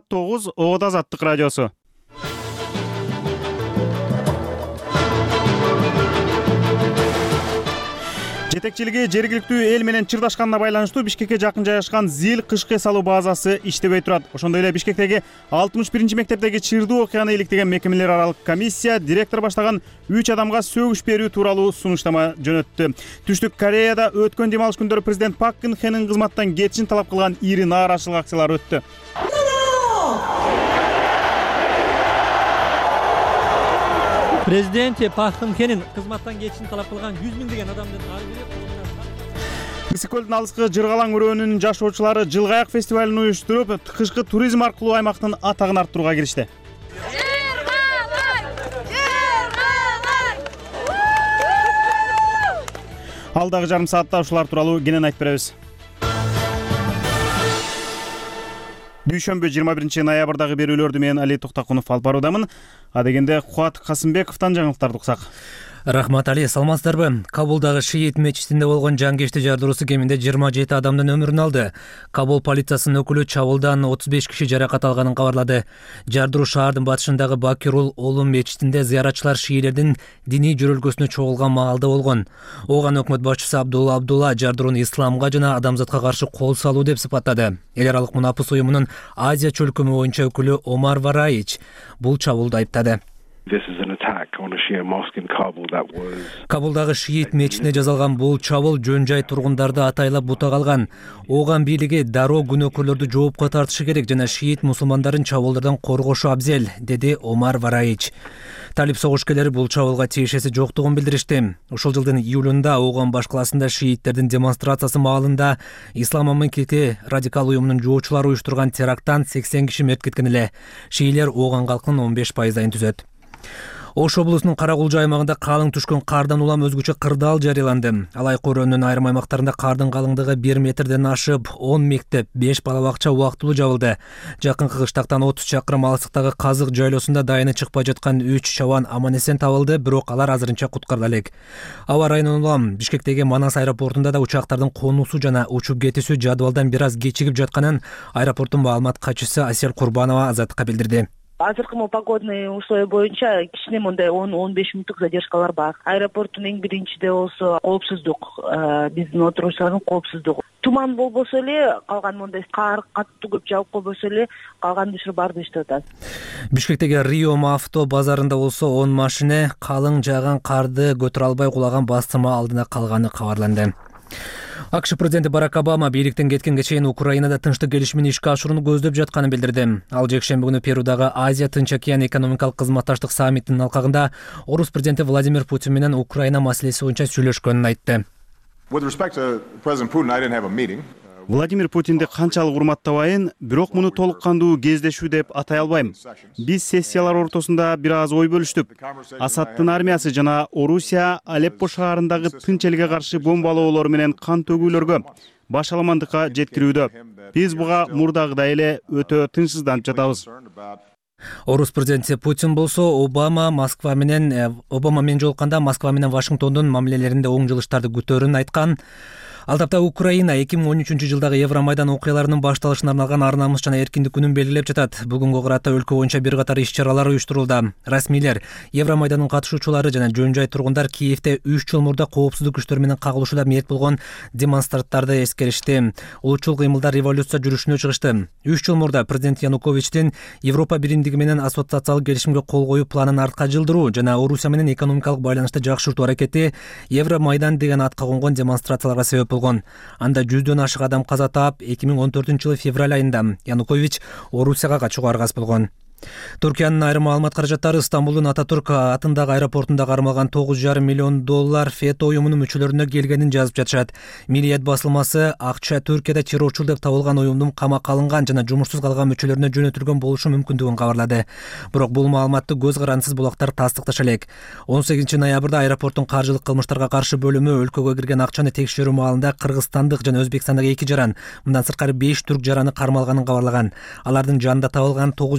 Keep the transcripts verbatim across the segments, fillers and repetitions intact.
Саат тогуз Оодо Азаттык радиосу. Жетекчилиги жергиликтүү эл менен чырдашканына байланыштуу Бишкекке жакын жайгашкан ЗИЛ кышкы эс алуу базасы иштебей турат. Ошондой эле Бишкектеги алтымыш биринчи мектептеги чырдуу окуяны иликтеген мекемелер аралык комиссия директор баштаган үч адамга сөгүш берүү тууралуу сунуштама жөнөттү. Түштүк Кореяда өткөн дем алыш күндөрү президент Пак Кын Хенин кызматтан кетишин талап кылган ири нааразычылык акциялары өттү. Президент Пак Кын Хенин кызматтан кетишин талап кылган жүз миңдеген адамдын ар бири Ысык көлдүн алыскы Жыргалаң өрөөнүнүн жашоочулары Жылгаяк фестивалын уюштуруп, кышкы туризм аркылуу аймактын атагын арттырууга киришти. Алдагы жарым саатта ушулар тууралуу кенен айтып беребиз. Дүйшөмбү жыйырма биринчи ноябрдагы берүүлөрдү мен Али Токтакунов алып баруудамын. Адегенде Куат Касымбековдон жаңылыктарды уксак. Рахмат Али, саламатсыздарбы? Кабулдагы шиит мечитинде болгон жангечти жардыруусу кеминде жыйырма жети адамдын өмүрүн алды. Кабул полициясынын өкүлү чабуулдан отуз беш киши жаракат алганын кабарлады. Жардыруу шаардын батышындагы Бакирул Олум мечитинде зыяратчылар шиилердин диний жөрөлгөсүнө чогулган маалда болгон. Оган өкмөт башчысы Абдулла Абдулла жардырууну исламга жана адамзатка каршы кол салуу деп сыпаттады. Эл аралык мунапыс уюмунун Азия чөлкөмү боюнча өкүлү Омар Вараич бул чабуулду айыптады. Кабулдагы шиит мечитине жасалган бул чабуул жөн жай тургундарды атайлап бутага алган. Оган бийлиги дароо күнөөкөрлөрдү жоопко тартышы керек жана шиит мусулмандарын чабуулдардан коргошу абзел, деди Омар Вараич. Талип согушкерлери бул чабуулга тиешеси жоктугун билдиришти. Ушул жылдын июлунда Оган баш калаасында шииттердин демонстрациясы маалында Ислам мамлекети радикал уюмунун жоочулары уюштурган теракттан сексен киши мерт кеткен эле. Шиилер Оган калкынын он беш пайызын түзөт. Ош облусунун Каракулжа аймагында калың түшкөн кардан улам өзгөчө кырдаал жарыяланды. Алайкы өрөөнүнүн айрым аймактарында кардын калыңдыгы бир метрден ашып, он мектеп, беш бала бакча убактылуу жабылды. Жакынкы кыштактан отуз чакырым алыстыктагы Казык жайлоосунда дайыны чыкпай жаткан үч чабан аман-эсен табылды, бирок алар азырынча куткарыла элек. Аба районунун улам Бишкектеги Манас аэропортунда да учактардын конуусу жана учуп кетүүсү жадыбалдан бир аз кечигип жатканын аэропорттун маалымат катчысы Асел Курбанова Азаттыкка билдирди. Азыркы погодный условия боюнча кичине мындай он он беш мүнөттүк задержкалар бар. Аэропорттун эң биринчиде болсо коопсуздук, биздин отурушчулардын коопсуздугу. Туман болбосо эле, калган мындай кар катуу көп жауып койбосо эле, калган иши баарды иштеп атат. Бишкектеги Рио авто базарында болсо он машина калың жааган карды көтөрө албай кулаган бастырма алдына калганы кабарланды. АКШ президенти Барак Обама бийликтен кеткенге чейин Украинада тынчтык келишимин ишке ашырууну көздөп жатканын билдирди. Ал жекшемби күнү Перудагы Азия Тынч океан экономикалык кызматташтык саммитинин алкагында орус президенти Владимир Путин менен Украина маселеси боюнча сүйлөшкөнүн айтты. Владимир Путинди канчалык урматтабайын, бирок муну толук кандуу кездешүү деп атай албайм. Биз сессиялар ортосунда бир аз ой бөлүштүк. Асадтын армиясы жана Орусия Алеппо шаарындагы тынч элге каршы бомбалоолор менен кан төгүүлөргө, башаламандыкка жеткирүүдө. Биз буга мурдагыдай эле өтө тынчсызданып жатабыз. Орус президенти Путин болсо Обама Москва менен Обама менен жолукканда Москва менен Вашингтондун мамилелеринде оң жылыштарды күтөөрүн айткан. Ал тапта Украина эки миң он үчүнчү жылдагы Евромайдан окуяларынын башталышына арналган ар намыс жана эркиндик күнүн белгилеп жатат. Бүгүнгү кырата өлкө боюнча бир катар иш-чаралар уюштурулду. Расмийлер Евромайдандын катышуучулары жана жөн жай тургундар Киевде үч жыл мурда коопсуздук күчтөрү менен кагылышууда мерт болгон демонстранттарды эскеришти. Улутчул кыймылдар революция жүрүшүнө чыгышты. үч жыл мурда президент Януковичтин Европа биримдиги менен ассоциациялык келишимге кол коюу планын артка жылдыруу жана Орусия менен экономикалык байланышты жакшыртуу аракети Евромайдан деген атка конгон демонстрацияларга себеп болгон. Анда жүздөн ашык адам каза таап, эки миң он төртүнчү жылы февраль айында Янукович Орусияга качууга аргасыз болгон. Туркиянын айрым маалымат каражаттары Стамбулдун Ататурк атындагы аэропортунда кармалган тогуз жарым миллион доллар фето уюмунун мүчөлөрүнө келгенин жазып жатышат. Милиет басылмасы акча Түркияда террорчул деп табылган уюмдун камакка алынган жана жумушсуз калган мүчөлөрүнө жөнөтүлгөн болушу мүмкүндүгүн кабарлады. Бирок бул маалыматты көз карандысыз булактар тастыкташа элек. он сегизинчи ноябрда аэропорттун каржылык кылмыштарга каршы бөлүмү өлкөгө кирген акчаны текшерүү маалында кыргызстандык жана өзбекстандык эки жаран, мындан сырткары беш түрк жараны кармалганын кабарлаган. Алардын жанында табылган тогуз жарым миллион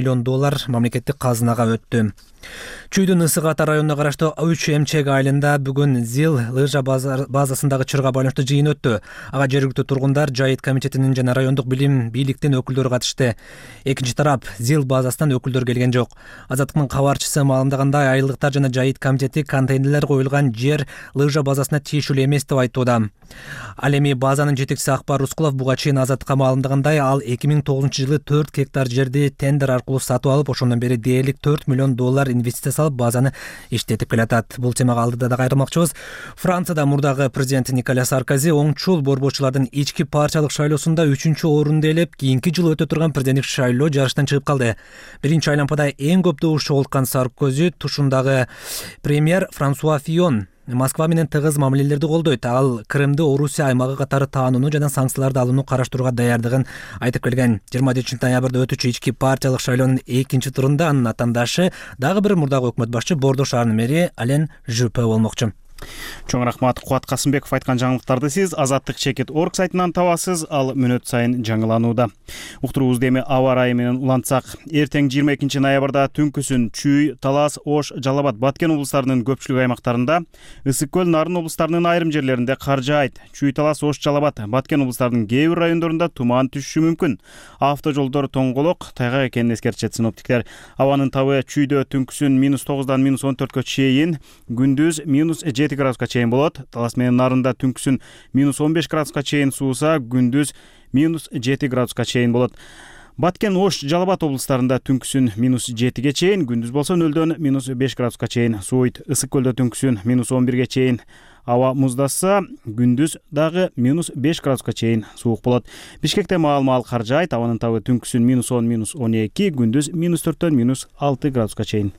миллион доллар мамлекеттик казынага өттү. Чүйдүн Ысык Ата районуна караштуу үч эмчек айылында бүгүн ЗИЛ лыжа базасындагы чырга байланыштуу жыйын өттү. Ага жергиликтүү тургундар, жайыт комитетинин жана райондук билим бийликтин өкүлдөрү катышты. Экинчи тарап ЗИЛ базасынан өкүлдөр келген жок. Азаттыктын кабарчысы маалымдагандай, айылдыктар жана жайыт комитети контейнерлер коюлган жер лыжа базасына тиешелүү эмес деп айтууда. Ал эми базанын жетекчиси Акбар Рыскулов буга чейин Азаттыкка маалымдагандай, ал эки миң тогузунчу жылы төрт гектар жерди тендер аркылуу сатып алып, ошондон бери дээрлик төрт миллион доллар инвестиция салып, базаны иштетип келатат. Бул темага алдыда да кайрылмакчыбыз. Францияда мурдагы президент Николя Саркози оңчул борборчулардын ички партиялык шайлоосунда үчүнчү орунду ээлеп, кийинки жылы өтө турган президенттик шайлоо жарыштан чыгып калды. Биринчи айланпада эң көп добуш чогулткан Саркози тушундагы премьер Франсуа Фион Москва менен тыгыз мамилелерди колдойт. Ал Крымды Орусия аймагы катары таанууну жана санкцияларды алууну караштырууга даярдыгын айтып келген. жыйырма жетинчи ноябрда өтүүчү ички партиялык шайлоонун экинчи турунда анын атаандашы дагы бир мурдагы өкмөт башчы Бордо шаарынын мэри Ален Жупе болмокчу. Чоң рахмат. Кубат Касымбеков айткан жаңылыктарды сиз азаттык чекит точка орг сайтынан табасыз. Ал мүнөт сайын жаңыланууда. Уктуруубузду эми аба ырайы менен улантсак, эртең жыйырма экинчи ноябрда түнкүсүн Чүй, Талас, Ош, Жалал Абад, Баткен облустарынын көпчүлүк аймактарында, Ысык көл, Нарын облустарынын айрым жерлеринде кар жаайт. Чүй, Талас, Ош, Жалал Абад, Баткен облустарынын кээ бир райондорунда туман түшүшү мүмкүн. Автожолдор тоңголок, тайгак экенин эскертишет синоптиктер. Абанын табы Чүйдө түнкүсүн минус тогуздан минус он төрткө чейин, күндүз минус жети градуска чейин болот. Талас менен Нарында түнкүсүн минус он беш градуска чейин сууса, күндүз минус жети градуска чейин болот. Баткен, Ош, Жалал Абад облустарында түнкүсүн минус жетиге чейин, күндүз болсо нөлдөн минус беш градуска чейин сууйт. Ысык көлдө түнкүсүн минус он бирге чейин аба муздаса, күндүз дагы минус беш градуска чейин суук болот. Бишкекте маал-маал кар жаайт. Абанын табы түнкүсүн минус он, минус он эки, күндүз минус төрттөн минус алты градуска чейин.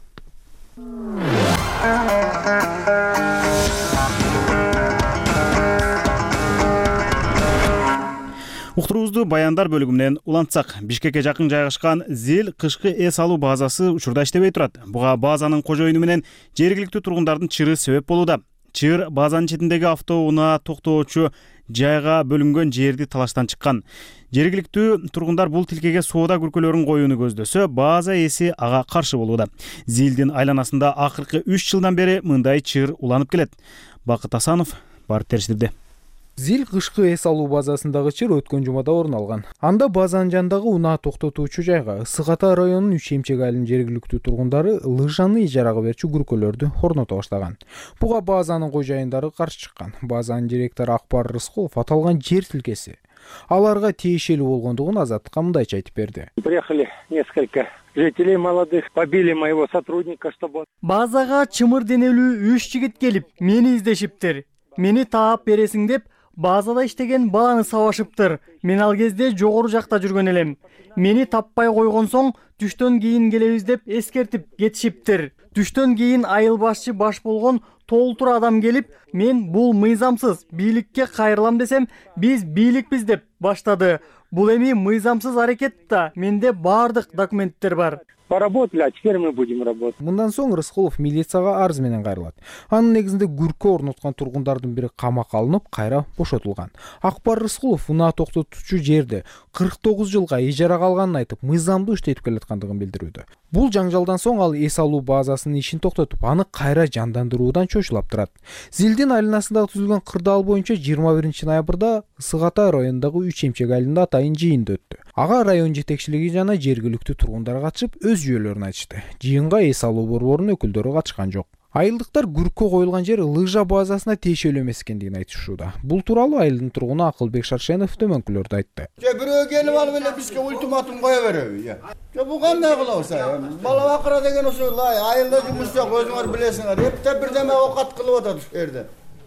Уктуруубузду баяндар бөлүгү менен улантсак, Бишкекке жакын жайгашкан ЗИЛ кышкы эс алуу базасы учурда иштебей турат. Буга базанын кожоюну менен жергиликтүү тургундардын чыры себеп болууда. Чыр базанын четиндеги автоунаа токтоочу жайга бөлүнгөн жерди талаштан чыккан. Жергиликтүү тургундар бул тилкеге соода күркөлөрүн коюуну көздөсө, база эси ага каршы болууда. ЗИЛдин айланасында акыркы үч жылдан бери мындай чыр уланып келет. Бакыт Асанов барып териштирди. ЗИЛ кышкы эс алуу базасындагы чыр өткөн жумада орун алган. Анда базанын жанындагы унаа токтотуучу жайга Ысык Ата районунун үч эмчек айылынын жергиликтүү тургундары лыжаны ижарага берчү күркөлөрдү орното баштаган. Буга базанын кожоюндары каршы чыккан. Базанын директору Акбар Рыскулов аталган жер тилкеси аларга тиешелүү болгондугун Азаттыкка мындайча айтып берди. Приехали несколько жителей молодых, побили моего сотрудника, чтобы... Базага чымыр денелүү үч жигит келип, мени издешиптир. Мени таап бересиң деп, базада иштеген баланы сабашыптыр. Мен ал кезде жогору жакта жүргөн элем. Мени таппай койгон соң түштөн кийин келебиз деп эскертип кетишиптир. Түштөн кийин айыл башчы баш болгон толтур адам келип, мен бул мыйзамсыз бийликке кайрылам десем, биз бийликпиз деп баштады. Бул эми мыйзамсыз аракет да, менде баардык документтер бар. Поработали, а теперь мы будем работать. Мындан соң Рыскулов милицияга арыз менен кайрылат. Анын негизинде күркө орноткон тургундардын бири камакка алынып, кайра бошотулган. Акбар Рыскулов унаа токтотуучу жерди кырк тогуз жылга ижарага алганын айтып, мыйзамдуу иштетип келаткандыгын билдирүүдө. Бул жаңжалдан соң ал эс алуу базасынын ишин токтотуп, аны кайра жандандыруудан чочулап турат. ЗИЛдин айланасындагы түзүлгөн кырдаал боюнча жыйырма биринчи ноябрда Ысык Ата районундагы үч эмчек айылында атайын жыйын өттү. Ага район жетекчилиги жана жергиликтүү тургундар катышып, өз жүйөлөрүн айтышты. Жыйынга эс алуу борборунун өкүлдөрү катышкан жок. Айылдыктар күркө коюлган жер лыжа базасына тиешелүү эмес экендигин айтышууда. Бул тууралуу айылдын тургуну Акылбек Шаршенов төмөнкүлөрдү айтты. Же бирөө келип алып эле бизге ультиматум кое береби. Же бул кандай кылабыз? Бала бакыра деген ошо айылда жумуш жок, өзүңөр билесиңер. Эптеп бирдеме окат кылып атат ушул жерде.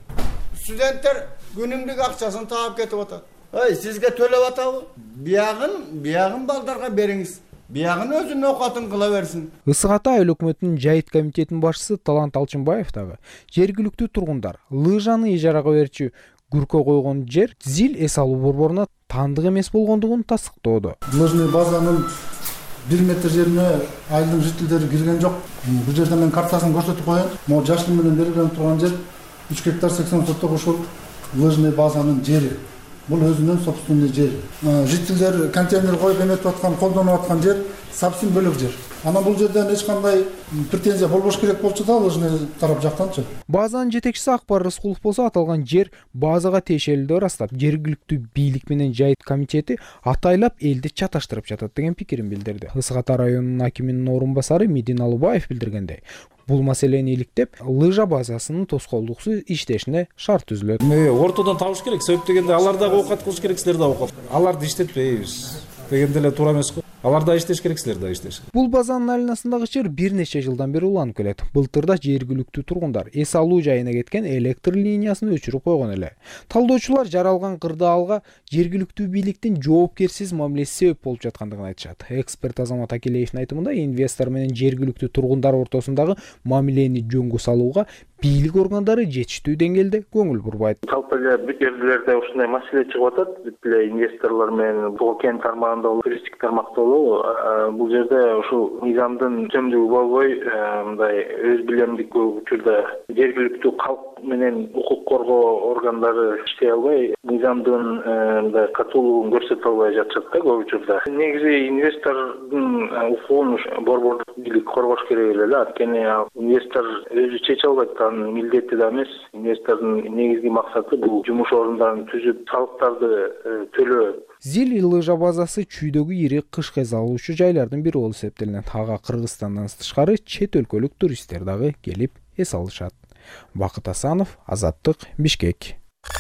Студенттер күнүмдүк акчасын таап кетип атат. Ой, сизге төлөп атабы? Биягын, биягын балдарга бериңиз. Биягын өзүнүн окатын кыла берсин. Ысык Ата айыл өкмөтүнүн жайыт комитетинин башчысы Талант Алчынбаев дагы жергиликтүү тургундар лыжаны ижарага берчү күркө койгон жер ЗИЛ эс алуу борборуна таандык эмес болгондугун тастыктоодо. Лыжный базанын бир метр жерине айылдын жителдери кирген жок. Бул жерде мен картасын көрсөтүп коеюн. Могу жаштын менен белгиленип турган жер үч гектар сексен соток ушул лыжный базанын жери. Бул өзүнүн собственный жер. Жителдер контейнер коюп эметип аткан, колдонуп аткан жер совсем бөлөк жер. Анан бул жерден эч кандай претензия болбош керек болчу да лыжный тарап жактанчы. Базанын жетекчиси Акбар Рыскулов болсо аталган жер базага тиешелүүлүгү ырастап, жергиликтүү бийлик менен жайыт комитети атайлап элди чаташтырып жатат деген пикирин билдирди. Ысык Ата районунун акиминин орун басары Медин Алубаев билдиргендей, бул маселени иликтеп, лыжа базасынын тоскоолдуксуз иштешине шарт түзүлөт. Ортодон табыш керек. Себеп дегенде алар дагы оокат кылыш керек, силер да оокат. Аларды иштетпейбиз дегенде эле туура эмес го. Алар да иштеш керек, силер да иштеш. Бул базанын айланасындагы жер бир нече жылдан бери уланып келет. Былтырда жергиликтүү тургундар эс алуу жайына кеткен электр линиясын өчүрүп койгон эле. Талдоочулар жаралган кырдаалга жергиликтүү бийликтин жоопкерсиз мамилеси себеп болуп жаткандыгын айтышат. Эксперт Азамат Акилеевдин айтымында, инвестор менен жергиликтүү тургундар ортосундагы мамилени жөнгө салууга бийлик органдары жетиштүү деңгээлде көңүл бурбайт. Жалпы эле бүт жерлерде ушундай маселе чыгып атат. Бүт эле инвесторлор менен бул кен тармагында туристтик тармакта болобу, бул жерде ушул мыйзамдын төмдүгү болбой, мындай өз билемдик учурда жергиликтүү калк менен укук коргоо органдары иштей албай, мыйзамдын мындай катуулугун көрсөтө албай жатышат да көп учурда. Негизи инвестордун укугун борбордук бийлик коргош керек эле, анткени инвестор өзү чече албайт. Милдети да эмес. Инвестордун негизги максаты бул жумуш орундарын түзүп, салыктарды төлөө. Зил лыжа базасы чүйдөгү ири кыш кез алуучу жайлардын бири болуп эсептелет. Ага Кыргызстандан тышкары чет өлкөлүк туристтер дагы келип эс алышат. Бакыт Асанов, Азаттык, Бишкек.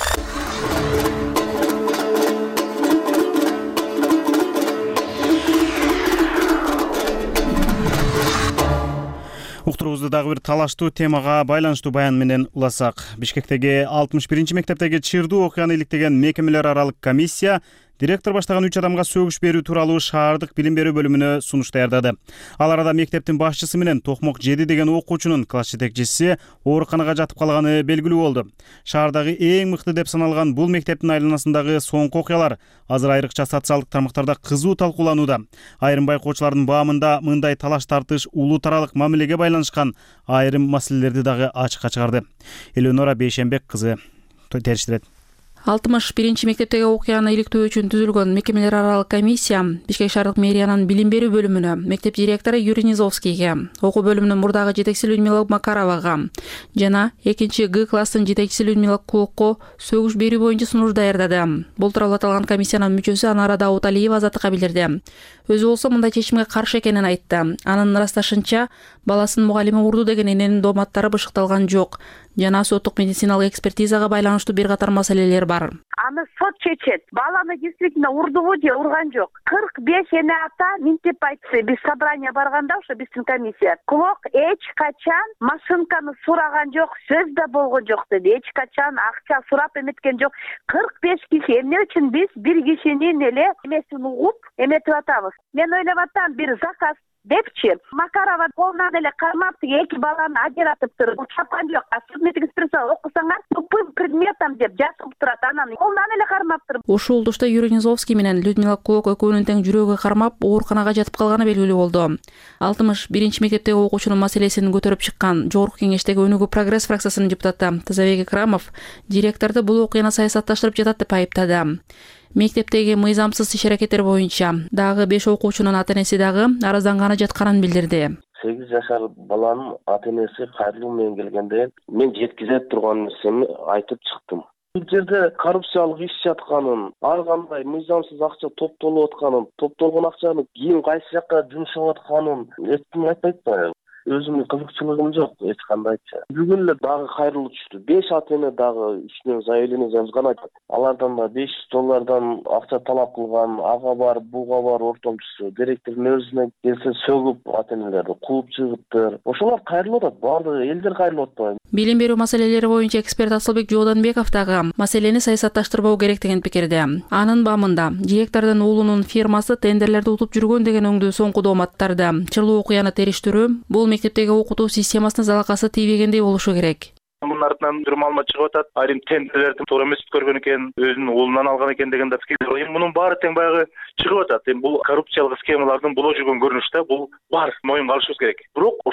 Уктуруубузду дагы бир талаштуу темага байланыштуу баян менен уласак. Бишкектеги алтымыш биринчи мектептеги чырдуу окуяны иликтеген мекемелер аралык комиссия директор баштаган үч адамга сөгүш берүү тууралуу шаардык билим берүү бөлүмүнө сунуш даярдады. Ал арада мектептин башчысы менен Токмок жети деген окуучунун класс жетекчиси ооруканага жатып калганы белгилүү болду. Шаардагы эң мыкты деп саналган бул мектептин айланасындагы соңку окуялар азыр айрыкча социалдык тармактарда кызуу талкууланууда. Айрым байкоочулардын баамында мындай талаш тартыш улуу таралык мамилеге байланышкан айрым маселелерди дагы ачыкка чыгарды. Элеонора Бейшенбек кызы териштирет. алтымыш биринчи мектептеги окуяны иликтөө үчүн түзүлгөн мекемелер аралык комиссия Бишкек шаардык мэриянын билим берүү бөлүмүнө, мектеп директору Юрий Низовскийге, окуу бөлүмүнүн мурдагы жетекчиси Людмила Макаровага жана экинчи Г класстын жетекчиси Людмила Кулокко сөгүш берүү боюнча сунуш даярдады. Бул тууралуу аталган комиссиянын мүчөсү Анара Дауталиева Азаттыкка билдирди. Өзү болсо мындай чечимге каршы экенин айтты. Анын ырасташынча, баласынын мугалими урду деген эненин дооматтары бышыкталган жок жана соттук медициналык экспертизага байланыштуу бир катар маселелер бар. Аны сот чечет. Баланы действительно урдубу же урган жок. кырк беш эне ата минтеп айтты. Биз собрание барганда ошо биздин комиссия. Кулок эч качан машинканы сураган жок, сөз да болгон жок деди. Эч качан акча сурап эметкен жок. кырк беш киши. Эмне үчүн биз бир кишинин эле эмесин угуп эметип атабыз? Мен ойлоп атам, бир заказ депчи Макарова колунан эле кармап эки баланы ажыратыптыр. Чапкан жок. Судмедик экспертиза окусаңар, тупым предметом деп жазылып турат. Анан колунан эле кармаптыр. Ушул олдушта Юрий Низовский менен Людмила Кулок экөөнүн тең жүрөгү кармап, ооруканага жатып калганы белгилүү болду. алтымыш биринчи мектептеги окуучунун маселесин көтөрүп чыккан Жогорку кеңештеги Өнүгүү прогресс фракциясынын депутаты Тазабек Экрамов директорду бул окуяны саясатташтырып жатат деп айыптады. Мектептеги мыйзамсыз иш-аракеттер боюнча дагы беш окуучунун ата-энеси дагы арызданганы жатканын билдирди. сегиз жашар баланын ата-энеси кайрылуу менен келгенде мен жеткизе турган нерсени айтып чыктым. Бул жерде коррупциялык иш жатканын, ар кандай мыйзамсыз акча топтолуп атканын, топтолгон акчаны кийин кайсы жакка жумшап атканын эчким айтпайт. Өзүмдүн кызыкчылыгым жок эч кандайча. Бүгүн эле дагы кайрылуу түштү. беш ата-эне дагы үстүнөн заявление жазган айтат. Алардан да беш жүз доллардан акча талап кылган, ага бар, буга бар ортомчусу. Директордун өзүнө келсе сөгүп ата-энелерди кууп чыгыптыр. Ошолор кайрылып атат, баардыгы элдер кайрылып атпайбы? Билим берүү маселелери боюнча эксперт Асылбек Жооданбеков дагы маселени саясатташтырбоо керек деген пикирде. Анын баамында директордун уулунун фирмасы тендерлерди утуп жүргөн деген өңдүү соңку дооматтарды чырлуу окуяны териштирүү бул мектептеги окутуу системасына залакасы тийбегендей болушу керек. Мунун артынан бир маалымат чыгып атат. Айрым тендерлерди туура эмес көргөн экен, өзүнүн уулунан алган экен деген да пикирлер. Эми мунун баары тең баягы чыгып атат. Эми бул коррупциялык схемалардын боло жүргөн көрүнүштө бул бар, моюнга алышыбыз керек. Бирок ошол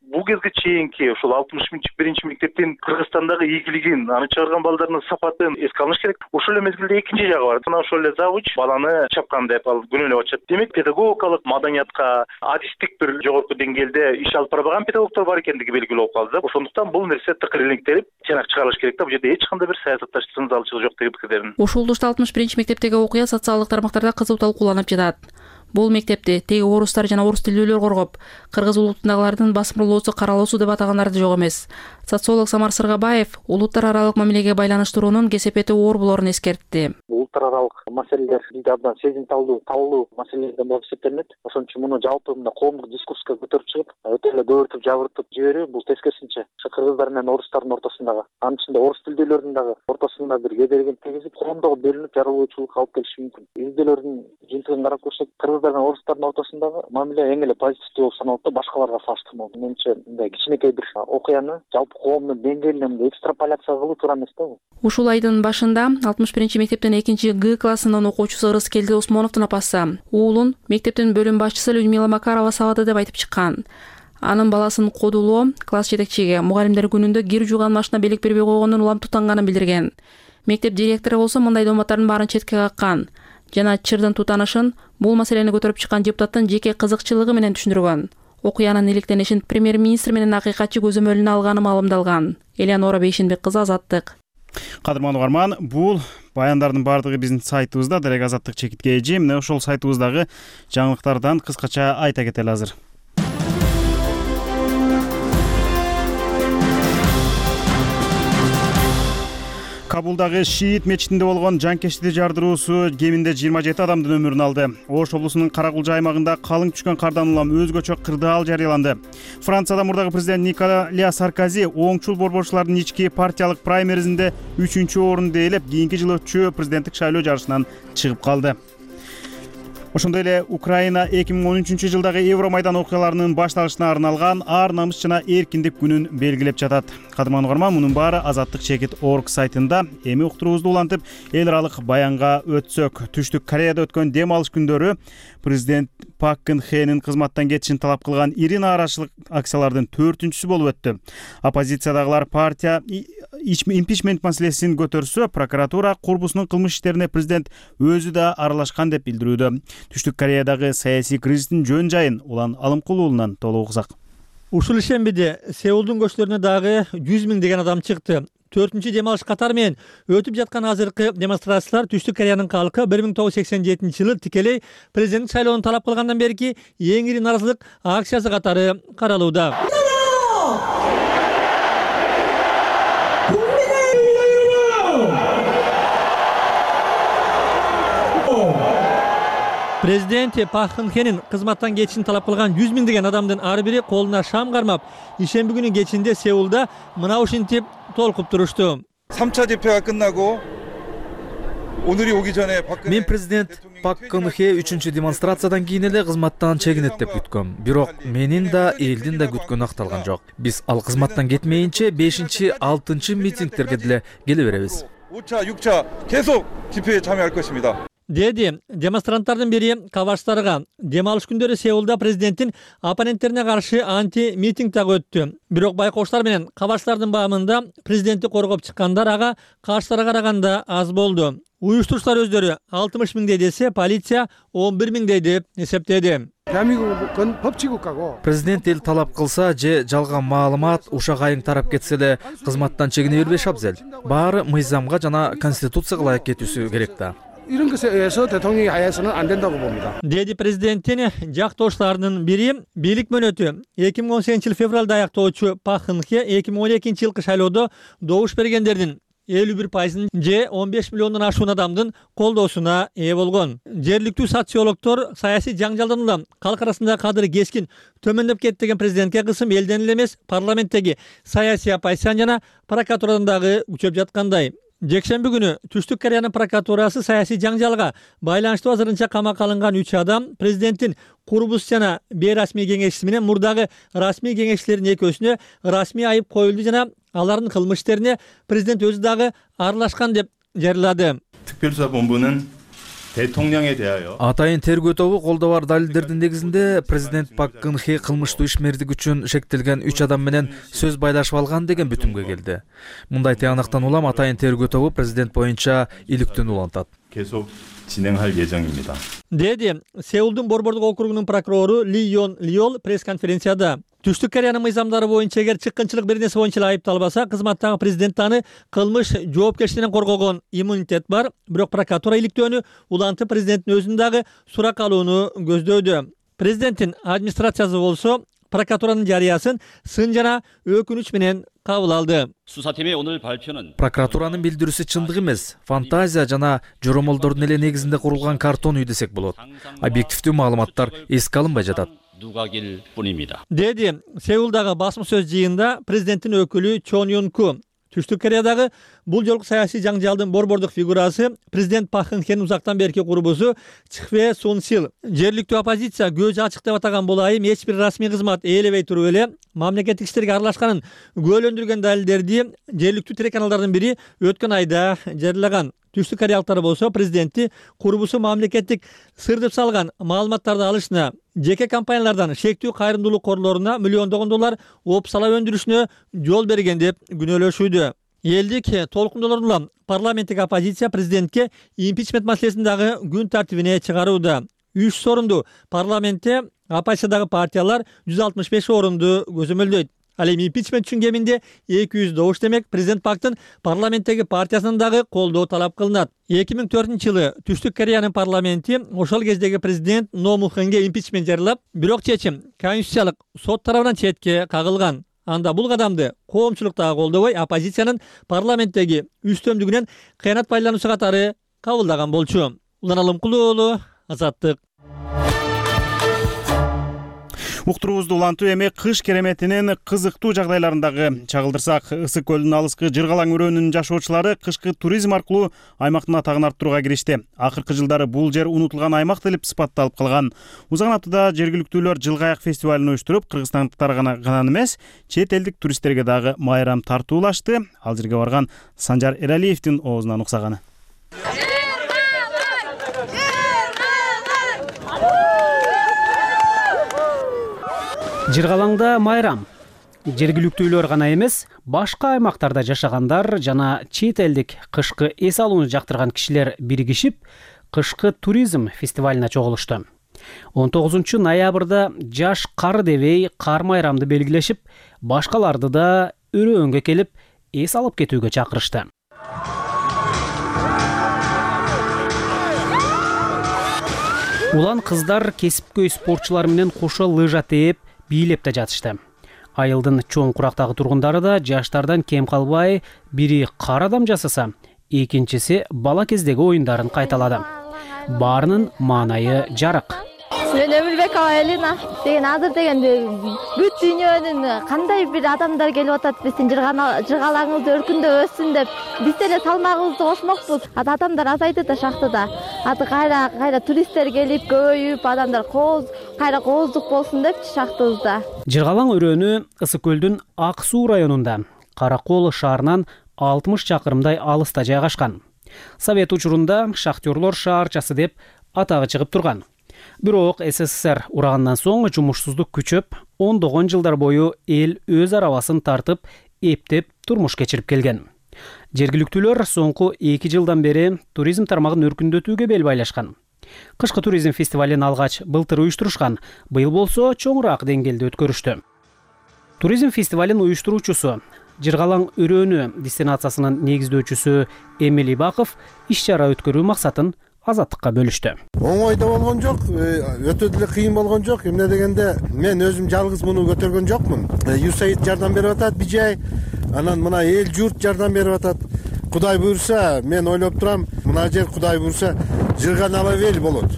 бул кезге чейинки ушул алтымыш биринчи мектептин Кыргызстандагы ийгилигин, аны чыгарган балдардын сапатын эске алыш керек. Ошол эле мезгилде экинчи жагы бар. Мына ошол эле завуч баланы чапкан деп ал күнөөлөп атышат. Демек, педагогикалык маданиятка, адистик бир жогорку деңгээлде иш алып барбаган педагогдор бар экендиги белгилүү болуп калды. Ошондуктан бул нерсе тыкырылыктелип, чанак чыгарылыш керек да. Бул жерде эч кандай бир саясатташтын залчылыгы жок деген пикирдерин. Ушул урушта алтымыш биринчи мектептеги окуя социалдык тармактарда кызуу талкууланып жатат. Бул мектепти теги орустар жана орус тилдүүлөр коргоп, кыргыз улутундагылардын басымдуулоосу каралуусу деп атагандар жок эмес. Социолог Самар Сыргабаев улуттар аралык мамилеге байланыштыруунун кесепети оор болорун эскертти. Улуттар аралык маселелер бизде абдан сезимталдуу, талуу маселелерден болуп эсептелинет. Ошон үчүн муну жалпы мына коомдук дискурска көтөрүп чыгып, өтө эле дөөртүп, жабыртып жиберүү бул тескерисинче кыргыздар менен орустардын ортосундагы, анын ичинде орус тилдүүлөрдүн дагы ортосунда бир кедергини тийгизип, коомдогу бөлүнүп жарылуучулукка алып келиши мүмкүн. Изделөрдүн жыйынтыгын карап көрсөк, кыргыздар менен орустардын ортосундагы мамиле эң эле позитивдүү болуп саналат да, башкаларга салыштырмалуу. Менимче, мындай кичинекей бир окуяны жалпы коомдун деңгээлине экстраполяция кылуу туура эмес да бул. Ушул айдын башында алтымыш биринчи мектептин экинчи Г классынын окуучусу Ырыскелди Осмоновдун апасы уулун мектептин бөлүм башчысы Людмила Макарова сабады деп айтып чыккан. Анын баласын кодулоо класс жетекчиге мугалимдер күнүндө кир жууган машина белек бербей койгондон улам тутанганын билдирген. Мектеп директору болсо мындай дооматтардын баарын четке каккан жана чырдын тутанышын бул маселени көтөрүп чыккан депутаттын жеке кызыкчылыгы менен түшүндүргөн. Окуянын иликтенишин премьер-министр менен акыйкатчы көзөмөлүнө алганы маалымдалган. Элеонора Бейшенбек кызы, Азаттык. Кадырман угарман, бул баяндардын баардыгы биздин сайтыбызда Дарек Азаттык чекитке эже. Мына ошол сайтыбыздагы жаңылыктардан кыскача айта кетели азыр. Кабулдагы Шиит мечитинде болгон жанкечтикти жардыруусу кеминде жыйырма жети адамдын өмүрүн алды. Ош облусунун Каракулжа аймагында калың түшкөн кардан улам өзгөчө кырдаал жарыяланды. Францияда мурдагы президент Николя Саркози оңчул борборчулардын ички партиялык праймеризинде үчүнчү орунду ээлеп, кийинки жылы өтчү президенттик шайлоо жарышынан чыгып калды. Ошондой эле Украина эки миң он үчүнчү жылдагы Евромайдан окуяларынын башталышына арналган ар намыс жана эркиндик күнүн белгилеп жатат. Кадырман угарман, мунун баары азаттык чекит точка орг сайтында. Эми уктуруубузду улантып, эл аралык баянга өтсөк. Түштүк Кореяда өткөн дем алыш күндөрү президент Пак Кын Хенин кызматтан кетишин талап кылган ири нааразычылык акциялардын төртүнчүсү болуп өттү. Оппозициядагылар партия импичмент маселесин көтөрсө, прокуратура курбусунун кылмыш иштерине президент өзү да аралашкан деп билдирүүдө. Түштүк Кореядагы саясий кризистин жөн жайын Улан Алымкулуулунан толук уксак. Ушул ишембиде Сеулдун көчөлөрүнө дагы жүз миң деген адам чыкты. Төртүнчү дем алыш катары менен өтүп жаткан азыркы демонстрациялар Түштүк Кореянын калкы бир миң тогуз жүз сексен жетинчи жылы тикелей президенттик шайлоону талап кылгандан берки эң ири нааразычылык акциясы катары каралууда. Президент Пак Кын Хенин кызматтан кетишин талап кылган жүз миң деген адамдын ар бири колуна шам кармап, ишемби күнү кечинде Сеулда мына ушинтип толкуп турушту. 삼 차 집회가 끝나고 오늘이 오기 전에 Мен президент Пак Кын Хе үчүнчү демонстрациядан кийин эле кызматтан чегинет деп күткөм. Бирок менин да элдин да күткөнү акталган жок. Биз ал кызматтан кетмейинче бешинчи, алтынчы митингтерге деле келе беребиз. 오 차, 육 차 계속 집회에 참여할 것입니다. Деди демонстранттардын бири кабарчтарга дем алыш күндөрү Сеулда президенттин оппоненттерине каршы анти митинг дагы өттү. Бирок байкоштар менен кабарчтардын баамында президентти коргоп чыккандар ага каршыларга караганда аз болду. Уюштурушчулар өздөрү алтымыш миңдей десе, полиция он бир миңдей деп эсептеди. Президент эл талап кылса же жалган маалымат ушак айың тарап кетсе эле кызматтан чегине бербеш абзел. Баары мыйзамга жана конституцияга ылайык кетүүсү керек да. 이런 것에 의해서 대통령이 하에서는 안 된다고 봅니다. Деди президенттин жактоошуларынын бири бийлик мөөнөтү эки миң он сегизинчи жылы февралда аяктоочу Пак Кын Хе эки миң он экинчи жылкы шайлоодо добуш бергендердин элүү бир пайызын же он беш миллиондон ашуун адамдын колдоосуна ээ болгон. Жергиликтүү социологдор саясий жаңжалдан улам калк арасындагы кадыры кескин төмөндөп кетти деген президентке кысым элден эле эмес парламенттеги саясий оппозиция жана прокуратурадан дагы күчөп жаткандай. Жекшемби күнү Түштүк Кореянын прокуратурасы саясий жаңжалга байланыштуу азырынча камакка алынган үч адам президенттин курбус жана бейрасмий кеңешчиси менен мурдагы расмий кеңешчилердин экөөсүнө расмий айып коюлду жана алардын кылмыш иштерине президент өзү дагы аралашкан деп жарыялады. 특별수사본부는 대통령에 대하여 атайын тергөө тобу колдо бар далилдердин негизинде президент Пак Кын Хе кылмыштуу ишмердик үчүн шектелген үч адам менен сөз байлашып алган деген бүтүмгө келди. Мындай тыянактан улам атайын тергөө тобу президент боюнча иликтөөнү улантат. 계속 진행할 예정입니다. Деди Сеулдун Борбордук округунун прокурору Ли Йон Лиол пресс-конференцияда Түштүк Кореянын мыйзамдары боюнча эгер чыккынчылык бир нерсе боюнча айыпталбаса, кызматтагы президент аны кылмыш жоопкерчилигинен коргогон иммунитет бар, бирок прокуратура иликтөөнү улантып президенттин өзүн дагы суракка алууну көздөдү. Президенттин администрациясы болсо прокуратуранын жарыясын сын жана өкүнүч менен кабыл алды. 수사팀의 오늘 발표는 Прокуратуранын билдирүүсү чындык эмес, фантазия жана жоромолдордун эле негизинде курулган картон үй десек болот. Объективдүү маалыматтар эске алынбай жатат. 누각일 뿐입니다. Деди Сеулдагы басма сөз жыйында президенттин өкүлү Чон Юн Ку Түштүк Кореядагы бул жолку саясий жаңжалдын борбордук фигурасы президент Пак Кын Хенин узактан берки курбусу Чхве Сун Сил жергиликтүү оппозиция көзү ачык деп атаган бул айым эч бир расмий кызмат ээлебей туруп эле мамлекеттик иштерге аралашканын күбөлөндүргөн далилдерди жергиликтүү телеканалдардын бири өткөн айда жарыялаган. Түштүк кореялыктар болсо президентти курбусу мамлекеттик сыр деп салган маалыматтарды алышына, жеке компаниялардан шектүү кайрымдуулук корлоруна миллиондогон доллар опсала өндүрүшүнө жол берген деп күнөөлөшүүдө. Элдик толкундолорун улам парламенттик оппозиция президентке импичмент маселесин дагы күн тартибине чыгарууда. Үч сорунду парламентте оппозициядагы партиялар жүз алтымыш беш орунду көзөмөлдөйт. Ал эми импичмент үчүн кеминде эки жүз добуш демек президент Пактын парламенттеги партиясынан дагы колдоо талап кылынат. эки миң төртүнчү жылы Түштүк Кореянын парламенти ошол кездеги президент Но Му Хынге импичмент жарыялап, бирок чечим конституциялык сот тарабынан четке кагылган. Анда бул кадамды коомчулук дагы колдобой, оппозициянын парламенттеги үстөмдүгүнөн кыянат байлануусу катары кабылдаган болчу. Улан Алымкулуу уулу, Азаттык. Уктуруубузду улантуу эми кыш кереметинин кызыктуу жагдайларындагы чагылдырсак, Ысык көлүнүн алыскы Жыргалаң өрөөнүнүн жашоочулары кышкы туризм аркылуу аймактын атагын арттырууга киришти. Акыркы жылдары бул жер унутулган аймак деп сыпатталып калган. Узган аптада жергиликтүүлөр Жылгаяк фестивалын уюштуруп, кыргызстандыктар гана эмес, чет элдик туристтерге дагы майрам тартуулашты. Ал жерге барган Санжар Эралиевдин оозунан уксаганы. Жыргалаңда майрам. Жергиликтүүлөр гана эмес, башка аймактарда жашагандар жана чет элдик кышкы эс алууну жактырган кишилер биригишип, кышкы туризм фестивалына чогулушту. он тогузунчу ноябрда жаш кар дебей кар майрамды белгилешип, башкаларды да өрөөнгө келип, эс алып кетүүгө чакырышты. Улан кыздар кесипкөй спортчулар менен кошо лыжа тээп, бийлеп да жатышты. Айылдын чоң курактагы тургундары да жаштардан кем калбай, бири кар адам жасаса, экинчиси бала кездеги оюндарын кайталады. Баарынын маанайы жарык. Мен Өмүрбекова Элина деген азыр дегенде бүт дүйнөнүн кандай бир адамдар келип атат, биздин Жыргалаңыбыз өркүндө өссүн деп, биз деле салмагыбызды кошмокпуз. Ата адамдар азайды да шактыда. Аты кайра кайра туристтер келип көбөйүп, адамдар кооз, кайра кооздук болсун деп шактыбызда. Жыргалаң өрөөнү Ысык көлдүн Ак Суу районунда, Каракол шаарынан алтымыш чакырымдай алыста жайгашкан. Совет учурунда шахтерлор шаарчасы деп атагы чыгып турган. Бирок СССР урагандан соң жумушсуздук күчөп, ондогон жылдар бою эл өз арабасын тартып, эптеп турмуш кечирип келген. Жергиликтүүлөр соңку эки жылдан бери туризм тармагын өркүндөтүүгө бел байлашкан. Кышкы туризм фестивалын алгач былтыр уюштурушкан, быйыл болсо чоңураак деңгээлде өткөрүштү. Туризм фестивалын уюштуруучусу, Жыргалаң өрөөнү дестинациясынын негиздөөчүсү Эмили Баков иш чара өткөрүү максатын Азаттыкка бөлүштү. Оңой да болгон жок, өтө деле кыйын болгон жок. Эмне дегенде мен өзүм жалгыз муну көтөргөн жокмун. Юсаид жардам берип атат, Бижай, анан мына эл журт жардам берип атат. Кудай буйрса, мен ойлоп турам, мына жер Кудай буйрса жырганала эл болот.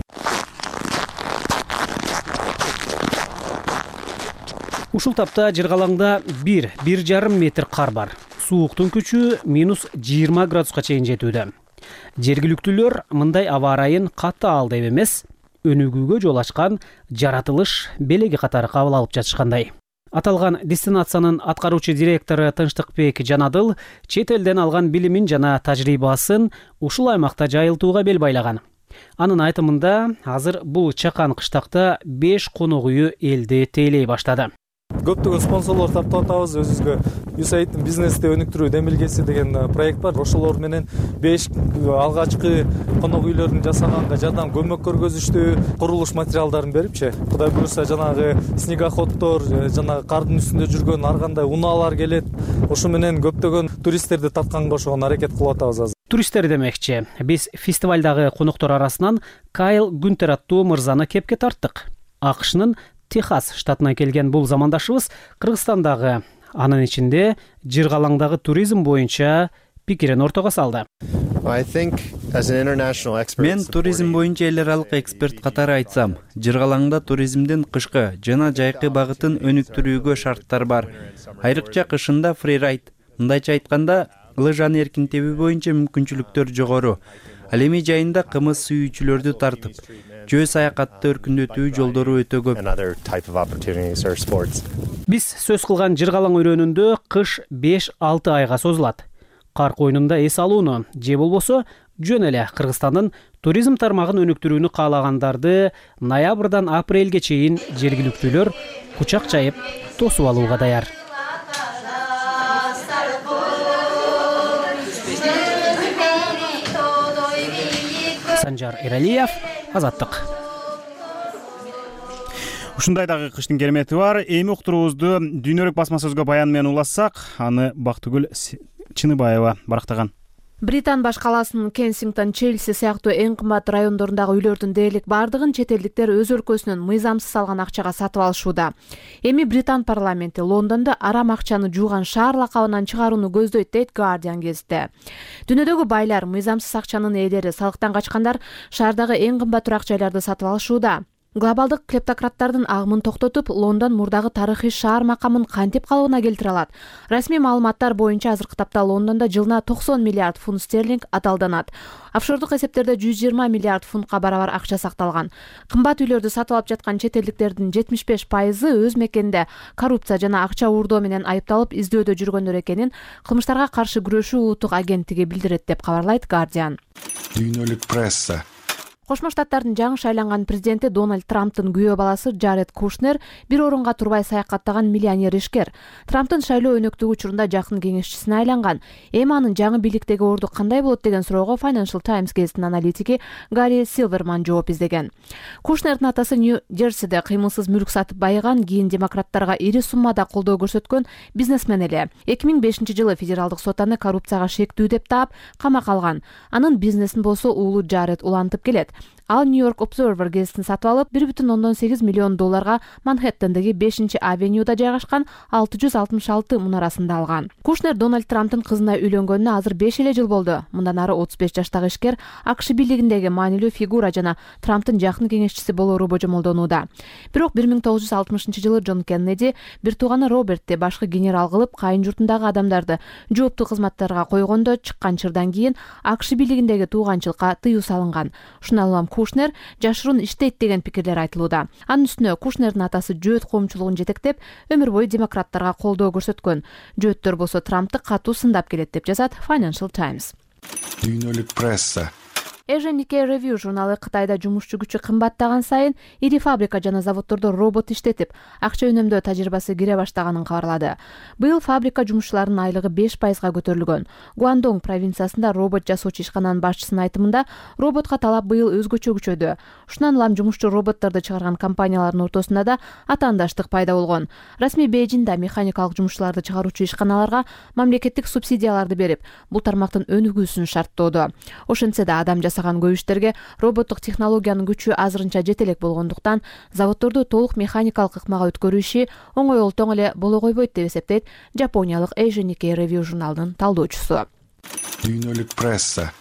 Ушул тапта Жыргалаңда бир бир жарым метр кар бар. Сууктун күчү минус жыйырма градуска чейин жетүүдө. Жергиликтүүлөр мындай аба ырайын катаал деп эмес, өнүгүүгө жол ачкан жаратылыш белеги катары кабыл алып жатышкандай. Аталган дестинациянын аткаруучу директору Тынчтыкбек Жанадыл чет элден алган билимин жана тажрыйбасын ушул аймакта жайылтууга бел байлаган. Анын айтымында азыр бул чакан кыштакта беш конок үйү элди тейлей баштады. Көптөгөн спонсорлор таптап атабыз. Өзүбүзгө юсаидтин бизнесте өнүктүрүү демилгеси деген проект бар. Ошолор менен беш алгачкы конок үйлөрүн жасаганга жардам көмөк көргөзүштү. Курулуш материалдарын берипчи. Кудай буюрса жанагы снегоходдор, жанагы кардын үстүндө жүргөн ар кандай унаалар келет. Ошо менен көптөгөн туристтерди тартканга ошого аракет кылып атабыз азыр. Туристтер демекчи, биз фестивалдагы коноктор арасынан Кайл Гүнтер аттуу мырзаны кепке тарттык. АКШнын Техас штатынан келген бул замандашыбыз Кыргызстандагы, анын ичинде Жыргалаңдагы туризм боюнча пикирин ортого салды. Мен туризм боюнча эл аралык эксперт катары айтсам, Жыргалаңда туризмдин кышкы жана жайкы багытын өнүктүрүүгө шарттар бар. Айрыкча кышында фрирайд, мындайча айтканда, лыжаны эркин тебүү боюнча мүмкүнчүлүктөр жогору. Ал эми жайында кымыз сүйүүчүлөрдү тартып, жөө саякатты өркүндөтүү жолдору өтө көп. Биз сөз кылган Жыргалаң өрөөнүндө кыш беш алты айга созулат. Кар коюнунда эс алууну же болбосо жөн эле Кыргызстандын туризм тармагын өнүктүрүүнү каалагандарды ноябрдан апрелге чейин жергиликтүүлөр кучак жайып тосуп алууга даяр. Санжар Иралиев, Азаттык. Ушундай дагы кыштын керемети бар. Эми уктуруубузду Дүйнөлүк басма сөзгө баян менен улассак, аны Бактыгүл Чыныбаева барактаган. Британ баш калаасынын Кенсингтон, Челси сыяктуу эң кымбат райондорундагы үйлөрдүн дээрлик бардыгын чет элдиктер өз өлкөсүнөн мыйзамсыз алган акчага сатып алышууда. Эми Британ парламенти Лондондо арам акчаны жууган шаар лакабынан чыгарууну көздөйт дейт Guardian гезити. Дүйнөдөгү байлар, мыйзамсыз акчанын ээлери, салыктан качкандар шаардагы эң кымбат турак жайларды сатып алышууда. Глобалдык клептократтардын агымын токтотуп, Лондон мурдагы тарыхый шаар макамын кантип калыбына келтире алат? Расмий маалыматтар боюнча азыркы тапта Лондондо жылына токсон миллиард фунт стерлинг аталданат. Офшордук эсептерде жүз жыйырма миллиард фунтка барабар акча сакталган. Кымбат үйлөрдү сатып алып жаткан чет элдиктердин жетимиш беш пайызы өз мекенинде коррупция жана акча уурдоо менен айыпталып издөөдө жүргөндөр экенин кылмыштарга каршы күрөшүү улуттук агенттиги билдирет деп кабарлайт Guardian. Дүйнөлүк пресса. Кошмо Штаттардын жаңы шайланган президенти Дональд Трамптын күйөө баласы Джаред Кушнер бир орунга турбай саякаттаган миллионер ишкер. Трамптын шайлоо өнөктүгү учурунда жакын кеңешчисине айланган. Эми анын жаңы бийликтеги орду кандай болот деген суроого Financial Times гезитинин аналитики Гарри Силверман жооп издеген. Кушнердин атасы Нью-Джерсиде кыймылсыз мүлк сатып байыган, кийин демократтарга ири суммада колдоо көрсөткөн бизнесмен эле. эки миң бешинчи жылы федералдык сот аны коррупцияга шектүү деп таап, камакка алган. Анын бизнесин болсо уулу Джаред улантып келет. Ал New York Observer гезитин сатып алып, бир бүтүн ондон сегиз миллион долларга Манхэттендеги бешинчи авенюда жайгашкан алты жүз алтымыш алты мунарасында алган. Кушнер Дональд Трамптын кызына үйлөнгөнүнө азыр беш эле жыл болду. Мындан ары отуз беш жаштагы ишкер АКШ бийлигиндеги маанилүү фигура жана Трамптын жакын кеңешчиси болоору божомолдонууда. Бирок бир миң тогуз жүз алтымышынчы жылы Джон Кеннеди бир тууганы Робертти башкы генерал кылып, кайын журтундагы адамдарды жооптуу кызматтарга койгондо чыккан чырдан кийин АКШ бийлигиндеги тууганчылыкка тыюу салынган. Шуналам Кушнер жашыруун иштейт деген пикирлер айтылууда. Анын үстүнө Кушнердин атасы жөөт коомчулугун жетектеп, өмүр бою демократтарга колдоо көрсөткөн. Жөөттөр болсо Трампты катуу сындап келет деп жазат Financial Times. Дүйнөлүк пресса. Asian Nikkei Review журналы Кытайда жумушчу күчү кымбаттаган сайын ири фабрика жана заводдордо робот иштетип, акча үнөмдөө тажрыйбасы кире баштаганын кабарлады. Быйыл фабрика жумушчуларынын айлыгы беш пайызга көтөрүлгөн. Гуандонг провинциясында робот жасоочу ишкананын башчысынын айтымында, роботко талап быйыл өзгөчө күчөдү. Ушунан улам жумушчу роботторду чыгарган компаниялардын ортосунда да атаандаштык пайда болгон. Расмий Бейжиңде механикалык жумушчуларды чыгаруучу ишканаларга мамлекеттик субсидияларды берип, бул тармактын өнүгүүсүн шарттоодо. Ошентсе да адам жасаган көп иштерге роботтук технологиянын күчү азырынча жете элек болгондуктан заводдорду толук механикалык ыкмага өткөрүү иши оңой олтоң эле боло койбойт деп эсептейт жапониялык Asian Nikkei Review журналынын талдоочусу. Дүйнөлүк пресса.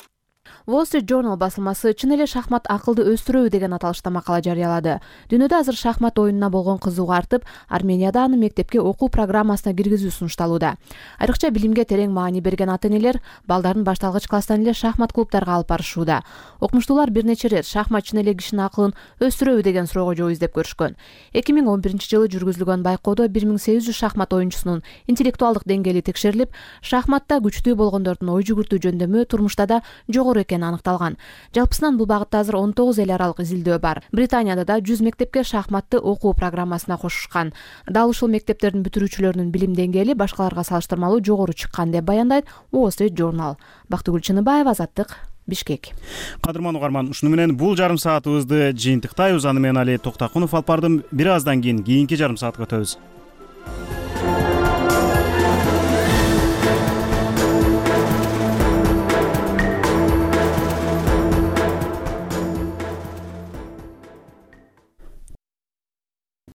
Wall Street Journal басылмасы чын эле шахмат акылды өстүрөбү деген аталышта макала жарыялады. Дүйнөдө азыр шахмат оюнуна болгон кызыгуу артып, Арменияда аны мектепке окуу программасына киргизүү сунушталууда. Айрыкча билимге терең маани берген ата-энелер балдарын башталгыч класстан эле шахмат клубтарга алып барышууда. Окумуштуулар бир нече ирет шахмат чын эле кишинин акылын өстүрөбү деген суроого жооп издеп көрүшкөн. эки миң он биринчи жылы жүргүзүлгөн байкоодо бир миң сегиз жүз шахмат оюнчусунун интеллектуалдык деңгээли текшерилип, шахматта күчтүү болгондордун ой жүгүртүү жөндөмү турмушта да жогору экени аныкталган. Жалпысынан бул багытта азыр он тогуз эл аралык изилдөө бар. Британияда да жүз мектепке шахматты окуу программасына кошушкан. Дал ушул мектептердин бүтүрүүчүлөрүнүн билим деңгээли башкаларга салыштырмалуу жогору чыккан деп баяндайт Wall Street Journal. Бактыгүл Чыныбаева, Азаттык, Бишкек. Кадырман угарман, ушуну менен бул жарым саатыбызды жыйынтыктайбыз. Аны менен Али Токтакунов алып бардым. Бир аздан кийин кийинки жарым саатка өтөбүз.